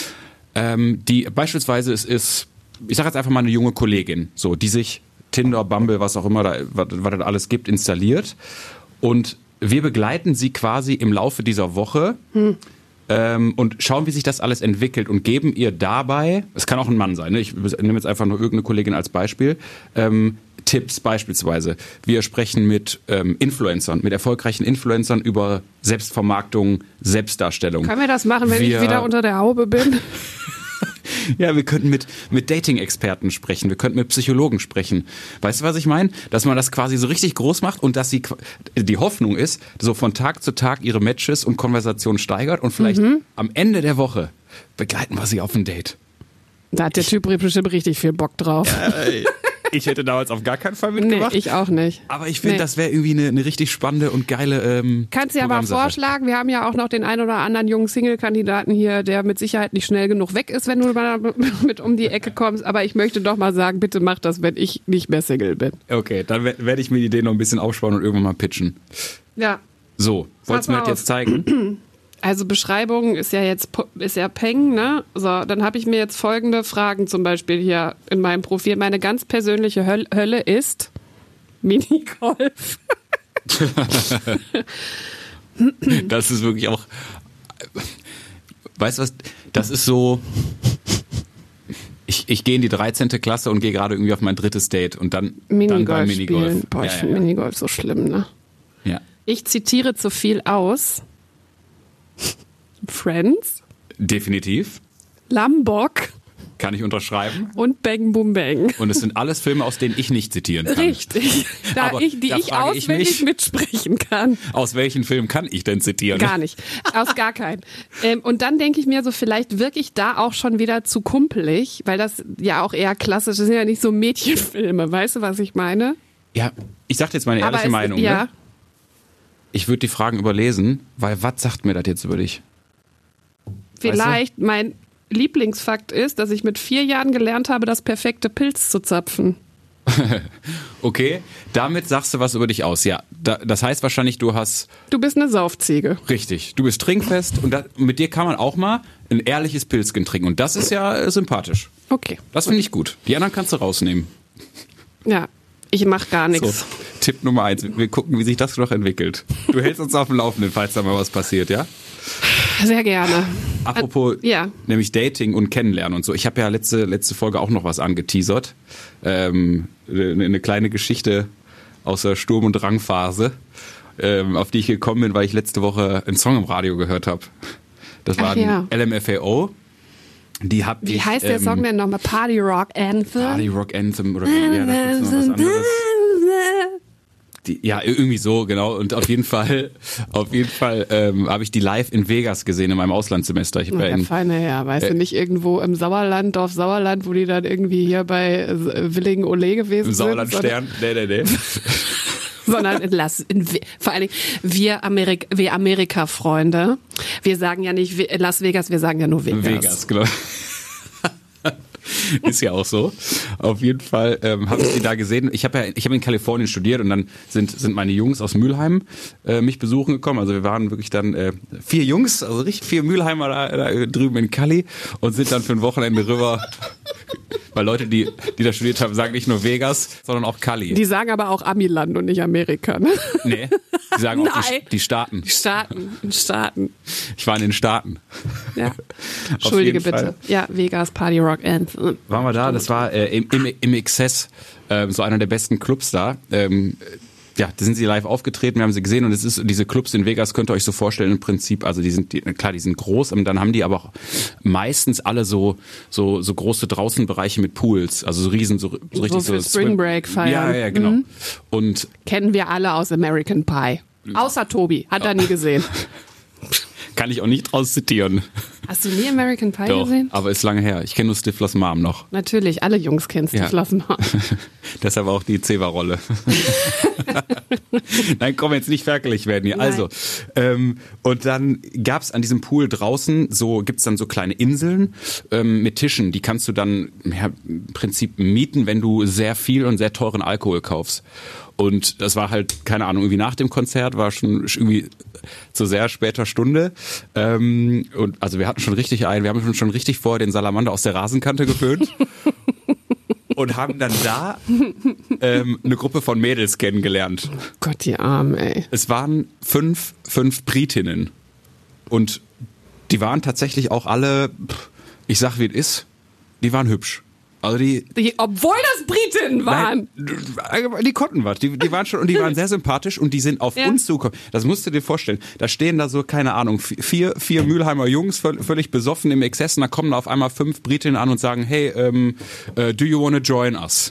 Die beispielsweise ist, ich sage jetzt einfach mal eine junge Kollegin, so, die sich Tinder, Bumble, was auch immer was da alles gibt, installiert. Und wir begleiten sie quasi im Laufe dieser Woche und schauen, wie sich das alles entwickelt und geben ihr dabei, es kann auch ein Mann sein, ne? Ich nehme jetzt einfach nur irgendeine Kollegin als Beispiel, Tipps beispielsweise. Wir sprechen mit Influencern, mit erfolgreichen Influencern über Selbstvermarktung, Selbstdarstellung. Können wir das machen, wenn ich wieder unter der Haube bin? Ja, wir könnten mit Dating-Experten sprechen, wir könnten mit Psychologen sprechen. Weißt du, was ich meine? Dass man das quasi so richtig groß macht und dass die Hoffnung ist, so von Tag zu Tag ihre Matches und Konversationen steigert und vielleicht am Ende der Woche begleiten wir sie auf ein Date. Da hat der Typ bestimmt richtig viel Bock drauf. Ich hätte damals auf gar keinen Fall mitgemacht. Nee, ich auch nicht. Aber ich finde, das wäre irgendwie eine richtig spannende und geile Kannst du ja mal vorschlagen, wir haben ja auch noch den ein oder anderen jungen Single-Kandidaten hier, der mit Sicherheit nicht schnell genug weg ist, wenn du mit um die Ecke kommst. Aber ich möchte doch mal sagen, bitte mach das, wenn ich nicht mehr Single bin. Okay, dann werde ich mir die Idee noch ein bisschen aufsparen und irgendwann mal pitchen. Ja. So, wolltest du mir das jetzt zeigen? Also Beschreibung ist ja Peng, ne? So, dann habe ich mir jetzt folgende Fragen zum Beispiel hier in meinem Profil. Meine ganz persönliche Hölle ist Minigolf. Das ist wirklich auch, weißt du was, das ist so, ich gehe in die 13. Klasse und gehe gerade irgendwie auf mein 3. Date und dann Minigolf Minigolf. Spielen. Boah, ich finde Minigolf so schlimm, ne? Ja. Ich zitiere zu viel aus. Friends. Definitiv. Lambok. Kann ich unterschreiben. Und Bang Boom Bang. Und es sind alles Filme, aus denen ich nicht zitieren kann. Richtig. Die ich auswendig mitsprechen kann. Aus welchen Filmen kann ich denn zitieren? Gar nicht. Aus gar keinen. Und dann denke ich mir so, vielleicht wirklich da auch schon wieder zu kumpelig, weil das ja auch eher klassisch, das sind ja nicht so Mädchenfilme, weißt du, was ich meine? Ja, ich sag dir jetzt meine ehrliche Meinung. Ja. Ne? Ich würde die Fragen überlesen, weil was sagt mir das jetzt über dich? Vielleicht, mein Lieblingsfakt ist, dass ich mit 4 Jahren gelernt habe, das perfekte Pilz zu zapfen. Okay, damit sagst du was über dich aus. Ja, das heißt wahrscheinlich, du bist eine Saufziege. Richtig, du bist trinkfest und mit dir kann man auch mal ein ehrliches Pilzchen trinken. Und das ist ja sympathisch. Okay. Das finde ich gut. Die anderen kannst du rausnehmen. Ja, ich mache gar nichts. So, Tipp Nummer 1. Wir gucken, wie sich das noch entwickelt. Du hältst uns auf dem Laufenden, falls da mal was passiert, ja? Sehr gerne. Apropos, nämlich Dating und Kennenlernen und so. Ich habe ja letzte Folge auch noch was angeteasert. Eine kleine Geschichte aus der Sturm- und Drangphase, auf die ich gekommen bin, weil ich letzte Woche einen Song im Radio gehört habe. Das war ein LMFAO. Wie heißt der Song denn nochmal? Party Rock Anthem? Party Rock Anthem oder ja, da gibt's noch was anderes. Ja, irgendwie so, genau. Und auf jeden Fall habe ich die live in Vegas gesehen in meinem Auslandssemester. Ich der feine Herr, weißt du, nicht irgendwo im Sauerland, Dorf Sauerland, wo die dann irgendwie hier bei Willingen-Ole gewesen sind. Im Sauerland-Stern? Nee. Sondern vor allen Dingen wir Amerika-Freunde, wir sagen ja nicht Las Vegas, wir sagen ja nur Vegas. Vegas, genau. Ist ja auch so. Auf jeden Fall habe ich die da gesehen. Ich habe in Kalifornien studiert und dann sind meine Jungs aus Mülheim mich besuchen gekommen. Also wir waren wirklich dann 4 Jungs, also richtig 4 Mülheimer da drüben in Cali und sind dann für ein Wochenende rüber. Weil Leute, die da studiert haben, sagen nicht nur Vegas, sondern auch Cali. Die sagen aber auch Amiland und nicht Amerika, ne? Nee, die sagen auch die Staaten. Die Staaten. Ich war in den Staaten. Ja. Entschuldige bitte. Ja, Vegas Party Rock Anthem. Waren wir da? Das war im Exzess, so einer der besten Clubs da. Ja, da sind sie live aufgetreten, wir haben sie gesehen und es ist diese Clubs in Vegas, könnt ihr euch so vorstellen im Prinzip, also die sind groß und dann haben die aber auch meistens alle so große Draußenbereiche mit Pools, also so riesen, so richtig so Spring Break feiern. Ja, genau. Mhm. Und kennen wir alle aus American Pie. Außer Tobi, hat er nie gesehen. Kann ich auch nicht draus zitieren. Hast du nie American Pie gesehen? Aber ist lange her. Ich kenne nur Stiflers Mom noch. Natürlich, alle Jungs kennen Stiflers Mom. Deshalb auch die Zewa-Rolle. Nein, komm, jetzt nicht fertig werden hier. Nein. Also, und dann gab's an diesem Pool draußen gibt's dann so kleine Inseln mit Tischen. Die kannst du dann im Prinzip mieten, wenn du sehr viel und sehr teuren Alkohol kaufst. Und das war halt, keine Ahnung, irgendwie nach dem Konzert, war schon irgendwie zu sehr später Stunde. Und also wir haben schon richtig vor den Salamander aus der Rasenkante geföhnt. Und haben dann da eine Gruppe von Mädels kennengelernt. Oh Gott, die Armen, ey. Es waren fünf Britinnen. Und die waren tatsächlich auch alle, ich sag wie es ist, die waren hübsch. Also obwohl das Britinnen waren. Nein, die konnten was. Die waren schon, und die waren sehr sympathisch und die sind auf uns zugekommen. Das musst du dir vorstellen. Da stehen da so, keine Ahnung, vier Mülheimer Jungs völlig besoffen im Exzess und da kommen da auf einmal 5 Britinnen an und sagen, hey, do you wanna join us?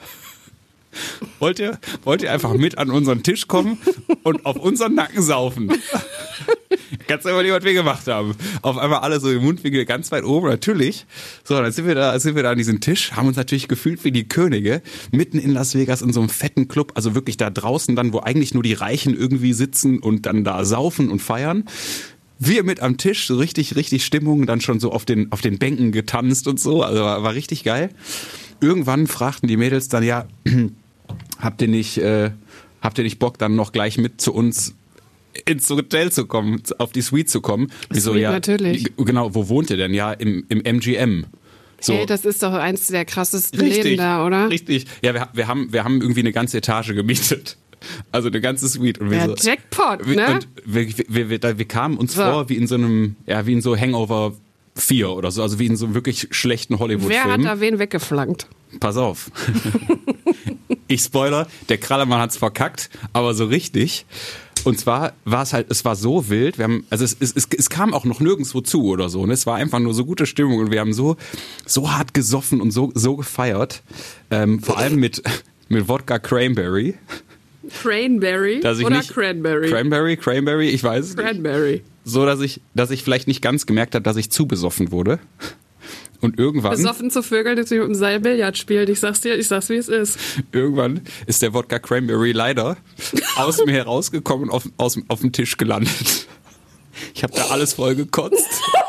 Wollt ihr einfach mit an unseren Tisch kommen und auf unseren Nacken saufen? Kannst du überlegen, was wir gemacht haben. Auf einmal alle so im Mundwinkel ganz weit oben, natürlich. So, dann sind wir da an diesem Tisch, haben uns natürlich gefühlt wie die Könige, mitten in Las Vegas in so einem fetten Club, also wirklich da draußen dann, wo eigentlich nur die Reichen irgendwie sitzen und dann da saufen und feiern. Wir mit am Tisch, so richtig Stimmung, dann schon so auf den Bänken getanzt und so, also war richtig geil. Irgendwann fragten die Mädels dann, ja, habt ihr nicht Bock, dann noch gleich mit zu uns ins Hotel zu kommen, auf die Suite zu kommen? Wieso, ja, natürlich. Genau, wo wohnt ihr denn? Ja, im MGM. So. Hey, das ist doch eins der krassesten Läden da, oder? Richtig. Ja, wir haben irgendwie eine ganze Etage gemietet. Also eine ganze Suite. Und wir Jackpot, ne? Und wir kamen uns vor wie in so einem, wie in so Hangover 4 oder so, also wie in so einem wirklich schlechten Hollywood-Film. Wer hat da wen weggeflankt? Pass auf. Ich spoiler, der Krallermann hat's verkackt, aber so richtig. Und zwar war es war so wild, es kam auch noch nirgendwo zu oder so, ne? Es war einfach nur so gute Stimmung und wir haben so hart gesoffen und so gefeiert, vor allem mit Wodka Cranberry. Cranberry oder Cranberry? Cranberry, ich weiß es Cranberry. nicht. So, dass ich vielleicht nicht ganz gemerkt habe, dass ich zu besoffen wurde. Und irgendwann... Besoffen zu Vögeln, dass sie mit dem Seil Billard spielt. Ich sag's, wie es ist. Irgendwann ist der Wodka Cranberry leider aus mir herausgekommen und auf dem Tisch gelandet. Ich habe da alles voll gekotzt.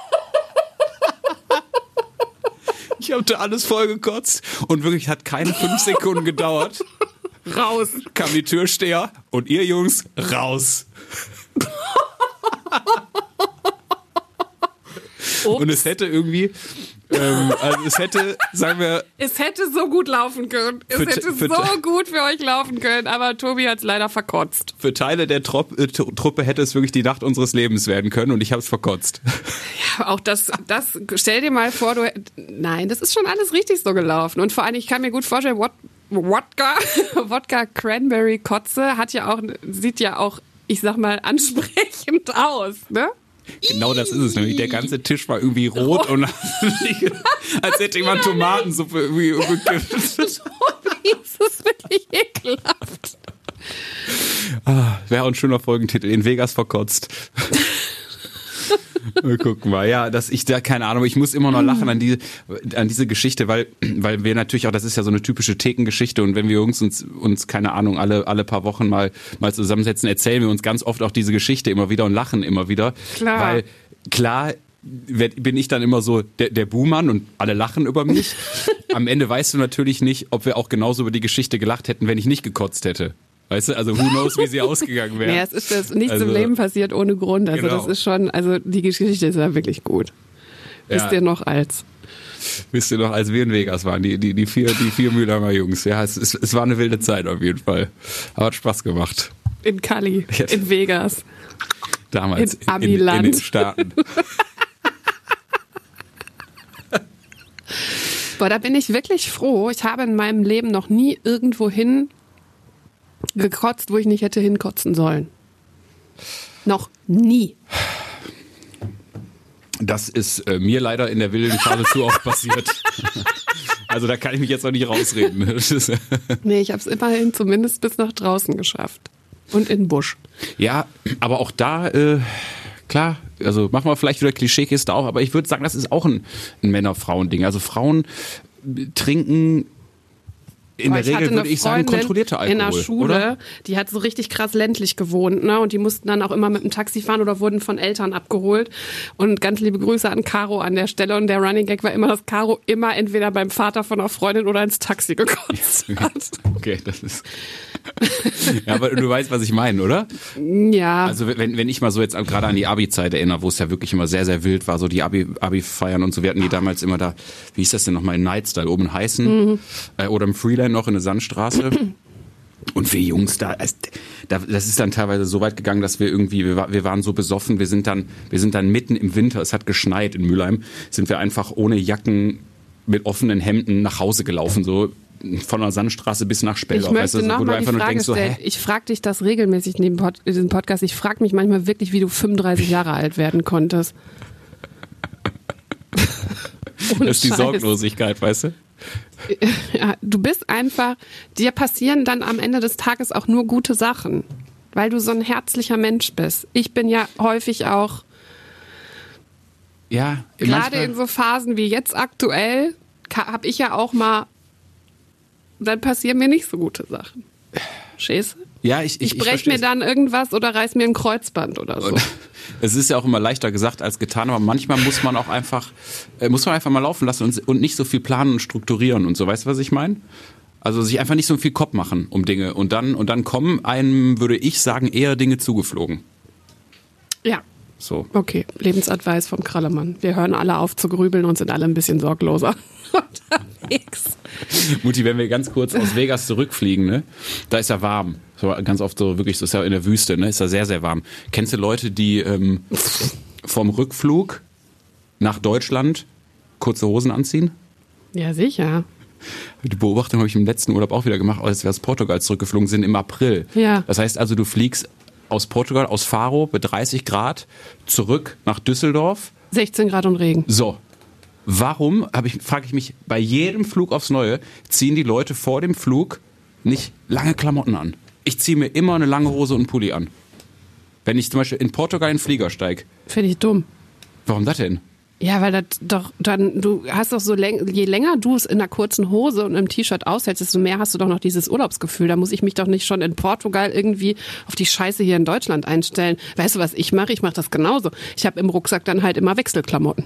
Und wirklich hat keine 5 Sekunden gedauert. Raus. Kam die Türsteher und ihr Jungs, raus. Und es hätte irgendwie... es hätte so gut laufen können. Es hätte so gut für euch laufen können, aber Tobi hat es leider verkotzt. Für Teile der Truppe hätte es wirklich die Nacht unseres Lebens werden können und ich habe es verkotzt. Ja, auch das, stell dir mal vor, nein, das ist schon alles richtig so gelaufen. Und vor allem, ich kann mir gut vorstellen, Wodka Cranberry Kotze sieht ja auch, ich sag mal, ansprechend aus, ne? Genau das ist es nämlich. Der ganze Tisch war irgendwie rot und als hätte jemand Tomatensuppe irgendwie umgekippt. Das ist wirklich ekelhaft. Wäre auch ein schöner Folgentitel. In Vegas verkotzt. Wir gucken mal. Ja, keine Ahnung, ich muss immer noch lachen an diese Geschichte, weil wir natürlich auch, das ist ja so eine typische Thekengeschichte und wenn wir uns keine Ahnung, alle paar Wochen mal zusammensetzen, erzählen wir uns ganz oft auch diese Geschichte immer wieder und lachen immer wieder. Klar. Weil, klar, bin ich dann immer so der Buhmann und alle lachen über mich. Am Ende weißt du natürlich nicht, ob wir auch genauso über die Geschichte gelacht hätten, wenn ich nicht gekotzt hätte. Weißt du, also who knows, wie sie ausgegangen wäre. Ja, es ist nichts im Leben passiert ohne Grund. Also genau. Das ist schon, also die Geschichte ist ja wirklich gut. Ja. Wisst ihr noch, als wir in Vegas waren, die vier Mülheimer Jungs. Ja, es war eine wilde Zeit auf jeden Fall. Aber hat Spaß gemacht. In Cali, in Vegas. Damals in Amiland. In den Staaten. Boah, da bin ich wirklich froh. Ich habe in meinem Leben noch nie irgendwohin gekotzt, wo ich nicht hätte hinkotzen sollen. Noch nie. Das ist mir leider in der wilden Phase zu oft passiert. Also da kann ich mich jetzt noch nicht rausreden. Nee, ich habe es immerhin zumindest bis nach draußen geschafft. Und in den Busch. Ja, aber auch da, klar, also machen wir vielleicht wieder Klischeekiste auf, aber ich würde sagen, das ist auch ein Männer-Frauen-Ding. Also Frauen trinken in der Regel, würde ich sagen, kontrollierter Alkohol. In der Schule, oder? Die hat so richtig krass ländlich gewohnt, ne? Und die mussten dann auch immer mit dem Taxi fahren oder wurden von Eltern abgeholt. Und ganz liebe Grüße an Caro an der Stelle. Und der Running Gag war immer, dass Caro immer entweder beim Vater von einer Freundin oder ins Taxi gekotzt hat. Okay, das ist... Ja, aber du weißt, was ich meine, oder? Ja. Also wenn ich mal so jetzt gerade an die Abi-Zeit erinnere, wo es ja wirklich immer sehr, sehr wild war, so die Abi-Feiern und so, wir hatten die damals immer da, wie hieß das denn nochmal, in Nightstyle, oben in Heißen oder im Freeland noch in der Sandstraße. Und wir Jungs das ist dann teilweise so weit gegangen, dass wir waren so besoffen, wir sind dann mitten im Winter, es hat geschneit in Mülheim, sind wir einfach ohne Jacken mit offenen Hemden nach Hause gelaufen, so von der Sandstraße bis nach Speldorf. Ich möchte nochmal die Frage stellen. Ich frage dich das regelmäßig neben diesem Podcast. Ich frage mich manchmal wirklich, wie du 35 Jahre alt werden konntest. Das ist die Sorglosigkeit, weißt du? Ja, du bist einfach, dir passieren dann am Ende des Tages auch nur gute Sachen, weil du so ein herzlicher Mensch bist. Ich bin ja häufig auch, ja, gerade in so Phasen wie jetzt aktuell, habe ich ja auch mal, dann passieren mir nicht so gute Sachen. Verstehst du? Ja, ich breche mir dann irgendwas oder reiß mir ein Kreuzband oder so. Und es ist ja auch immer leichter gesagt als getan, aber manchmal muss man auch einfach mal laufen lassen und nicht so viel planen und strukturieren und so. Weißt du, was ich meine? Also sich einfach nicht so viel Kopf machen um Dinge und dann kommen einem, würde ich sagen, eher Dinge zugeflogen. Ja. So. Okay, Lebensadvice vom Krallemann. Wir hören alle auf zu grübeln und sind alle ein bisschen sorgloser unterwegs. Mutti, wenn wir ganz kurz aus Vegas zurückfliegen, ne, da ist ja warm. So, ganz oft so wirklich, das ist ja in der Wüste, ne, ist ja sehr, sehr warm. Kennst du Leute, die vom Rückflug nach Deutschland kurze Hosen anziehen? Ja, sicher. Die Beobachtung habe ich im letzten Urlaub auch wieder gemacht, als wir aus Portugal zurückgeflogen sind im April. Ja. Das heißt also, du fliegst aus Portugal, aus Faro bei 30 Grad zurück nach Düsseldorf. 16 Grad und Regen. So. Warum, frage ich mich, bei jedem Flug aufs Neue ziehen die Leute vor dem Flug nicht lange Klamotten an? Ich ziehe mir immer eine lange Hose und einen Pulli an. Wenn ich zum Beispiel in Portugal in den Flieger steige. Finde ich dumm. Warum das denn? Ja, weil das doch dann, du hast doch so, je länger du es in einer kurzen Hose und einem T-Shirt aushältst, desto mehr hast du doch noch dieses Urlaubsgefühl. Da muss ich mich doch nicht schon in Portugal irgendwie auf die Scheiße hier in Deutschland einstellen. Weißt du, was ich mache? Ich mache das genauso. Ich habe im Rucksack dann halt immer Wechselklamotten.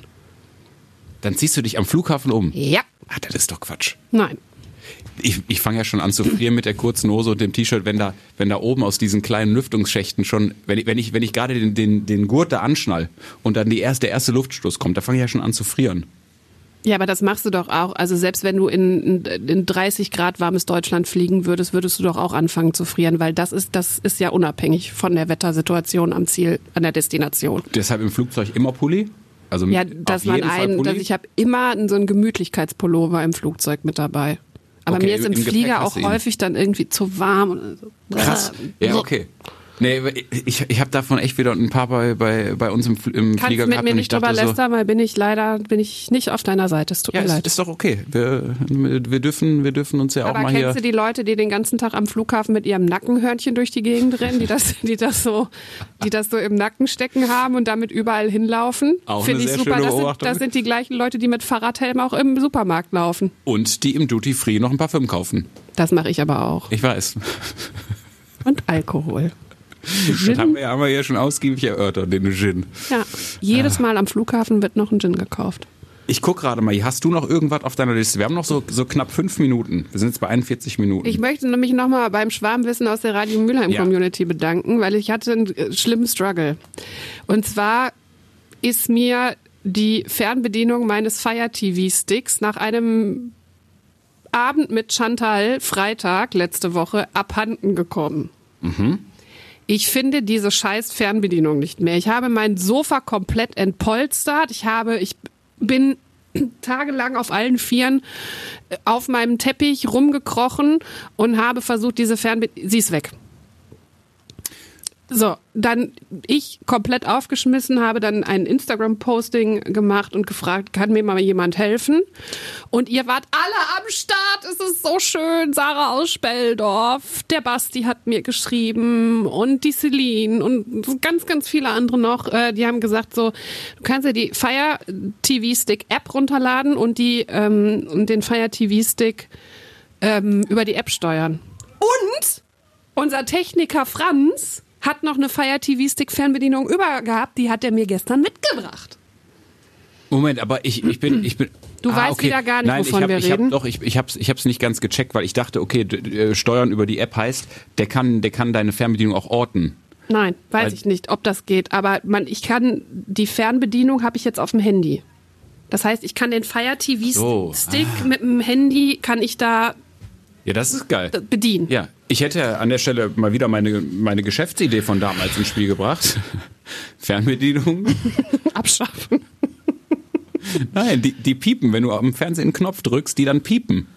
Dann ziehst du dich am Flughafen um? Ja. Ach, das ist doch Quatsch. Nein. Ich fange ja schon an zu frieren mit der kurzen Hose und dem T-Shirt, wenn da oben aus diesen kleinen Lüftungsschächten schon, wenn ich gerade den Gurt da anschnall und dann der erste Luftstoß kommt, da fange ich ja schon an zu frieren. Ja, aber das machst du doch auch. Also selbst wenn du in 30 Grad warmes Deutschland fliegen würdest du doch auch anfangen zu frieren, weil das ist ja unabhängig von der Wettersituation am Ziel, an der Destination. Deshalb im Flugzeug immer Pulli? Also ja, dass ich habe immer so einen Gemütlichkeitspullover im Flugzeug mit dabei. Aber okay, mir ist im Flieger auch häufig dann irgendwie zu warm. Und so. Krass. Ja, okay. Nee, ich habe davon echt wieder ein paar bei uns im Flieger gehabt. Kannst mit mir nicht drüber lästern, weil bin ich nicht auf deiner Seite. Es tut mir leid. Ist doch okay. Wir dürfen uns ja auch aber mal hier... Aber kennst du die Leute, die den ganzen Tag am Flughafen mit ihrem Nackenhörnchen durch die Gegend rennen, die das so im Nacken stecken haben und damit überall hinlaufen? Auch Finde ich super. Das sind die gleichen Leute, die mit Fahrradhelm auch im Supermarkt laufen. Und die im Duty Free noch ein Parfüm kaufen. Das mache ich aber auch. Ich weiß. Und Alkohol. Das haben wir ja schon ausgiebig erörtert, den Gin. Ja, jedes Mal am Flughafen wird noch ein Gin gekauft. Ich gucke gerade mal, hast du noch irgendwas auf deiner Liste? Wir haben noch so knapp 5 Minuten. Wir sind jetzt bei 41 Minuten. Ich möchte mich nochmal beim Schwarmwissen aus der Radio Mülheim Community bedanken, weil ich hatte einen schlimmen Struggle. Und zwar ist mir die Fernbedienung meines Fire TV Sticks nach einem Abend mit Chantal Freitag letzte Woche abhanden gekommen. Mhm. Ich finde diese scheiß Fernbedienung nicht mehr. Ich habe mein Sofa komplett entpolstert. Ich bin tagelang auf allen Vieren auf meinem Teppich rumgekrochen und habe versucht, diese Fernbedienung... Sie ist weg. So, dann ich komplett aufgeschmissen, habe dann ein Instagram-Posting gemacht und gefragt, kann mir mal jemand helfen? Und ihr wart alle am Start, es ist so schön, Sarah aus Speldorf, der Basti hat mir geschrieben und die Celine und ganz, ganz viele andere noch, die haben gesagt so, du kannst ja die Fire TV Stick App runterladen und den Fire TV Stick über die App steuern. Und unser Techniker Franz hat noch eine Fire TV Stick Fernbedienung über gehabt, die hat er mir gestern mitgebracht. Moment, aber ich bin. Du weißt wieder gar nicht, wovon wir reden. Ich hab's nicht ganz gecheckt, weil ich dachte, okay, steuern über die App heißt, der kann deine Fernbedienung auch orten. Nein, weiß ich nicht, ob das geht. Aber die Fernbedienung habe ich jetzt auf dem Handy. Das heißt, ich kann den Fire TV Stick mit dem Handy, kann ich da ja, das ist geil. Bedienen. Ja, ich hätte an der Stelle mal wieder meine Geschäftsidee von damals ins Spiel gebracht. Fernbedienung. Abschaffen. Nein, die piepen. Wenn du am Fernsehen einen Knopf drückst, die dann piepen.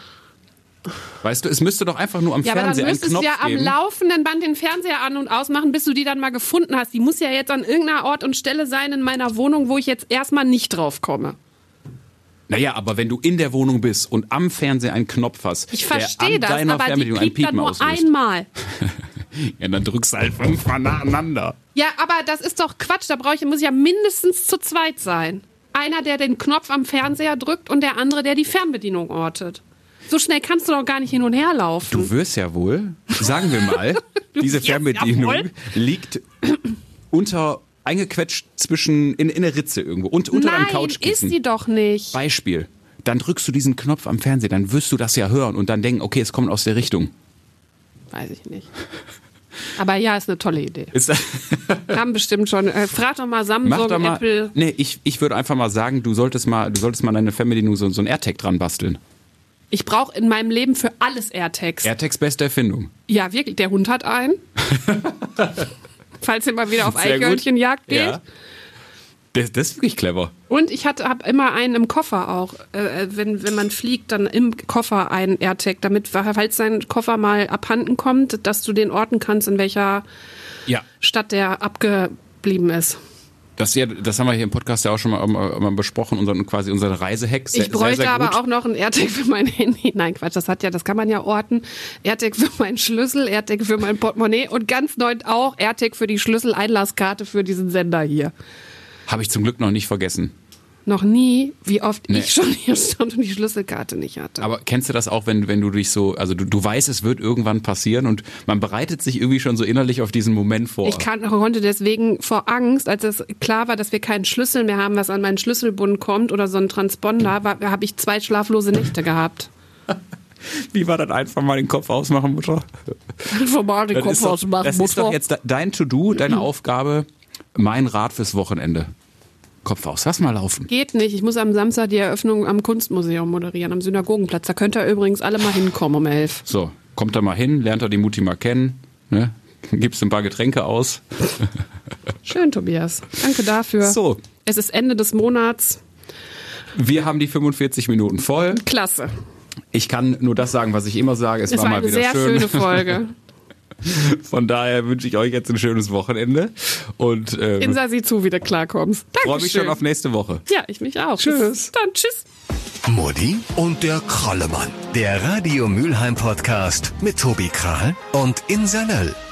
Weißt du, es müsste doch einfach nur am Fernseher einen Knopf geben. Ja, aber dann müsstest du ja am laufenden Band den Fernseher an- und ausmachen, bis du die dann mal gefunden hast. Die muss ja jetzt an irgendeiner Ort und Stelle sein in meiner Wohnung, wo ich jetzt erstmal nicht drauf komme. Naja, aber wenn du in der Wohnung bist und am Fernseher einen Knopf hast, ich verstehe das, aber die piept dann nur einmal. Ja, dann drückst du halt 5-mal nacheinander. Ja, aber das ist doch Quatsch. Da muss ja mindestens zu zweit sein. Einer, der den Knopf am Fernseher drückt und der andere, der die Fernbedienung ortet. So schnell kannst du doch gar nicht hin und her laufen. Du wirst ja wohl, sagen wir mal, diese Fernbedienung liegt eingequetscht in der Ritze irgendwo unter deinem Couchkissen. Nein, ist sie doch nicht. Beispiel. Dann drückst du diesen Knopf am Fernseher, dann wirst du das ja hören und dann denken, okay, es kommt aus der Richtung. Weiß ich nicht. Aber ja, ist eine tolle Idee. Haben bestimmt schon. Frag doch mal Samsung, Apple. Nee, ich würde einfach mal sagen, du solltest mal deine Fernbedienung so ein AirTag dran basteln. Ich brauche in meinem Leben für alles AirTags. AirTags, beste Erfindung. Ja, wirklich. Der Hund hat einen. Falls ihr mal wieder auf Eichhörnchenjagd geht. Ja. Das ist wirklich clever. Und ich habe immer einen im Koffer auch. Wenn man fliegt, dann im Koffer einen AirTag, damit, falls dein Koffer mal abhanden kommt, dass du den orten kannst, in welcher statt der abgeblieben ist. Das haben wir hier im Podcast ja auch schon mal besprochen, unsere Reisehacks. Ich bräuchte aber auch noch ein AirTag für mein Handy. Nein, Quatsch, das kann man ja orten. AirTag für meinen Schlüssel, AirTag für mein Portemonnaie und ganz neu auch AirTag für die Schlüsseleinlasskarte für diesen Sender hier. Habe ich zum Glück noch nicht vergessen. Noch nie, wie oft ich schon hier stand und die Schlüsselkarte nicht hatte. Aber kennst du das auch, wenn du dich so, also du weißt, es wird irgendwann passieren und man bereitet sich irgendwie schon so innerlich auf diesen Moment vor? Ich konnte deswegen vor Angst, als es klar war, dass wir keinen Schlüssel mehr haben, was an meinen Schlüsselbund kommt oder so ein Transponder, habe ich 2 schlaflose Nächte gehabt. Wie war das? Einfach mal den Kopf ausmachen, Mutter? Einfach mal den Kopf ausmachen, Mutter. Das ist doch jetzt dein To-Do, deine Aufgabe, mein Rat fürs Wochenende. Kopf aus, lass mal laufen. Geht nicht. Ich muss am Samstag die Eröffnung am Kunstmuseum moderieren, am Synagogenplatz. Da könnt ihr übrigens alle mal hinkommen um 11. So, kommt da mal hin, lernt ihr die Mutti mal kennen, ne? Gibst ein paar Getränke aus. Schön, Tobias. Danke dafür. So. Es ist Ende des Monats. Wir haben die 45 Minuten voll. Klasse. Ich kann nur das sagen, was ich immer sage. Es war mal wieder eine sehr schöne Folge. Von daher wünsche ich euch jetzt ein schönes Wochenende. Und Insa, sieh zu, wie du klarkommst. Dankeschön. Freue mich schon auf nächste Woche. Ja, ich mich auch. Tschüss. Dann tschüss. Mutti und der Krallemann. Der Radio Mülheim Podcast mit Tobi Krahl und Insa Löll.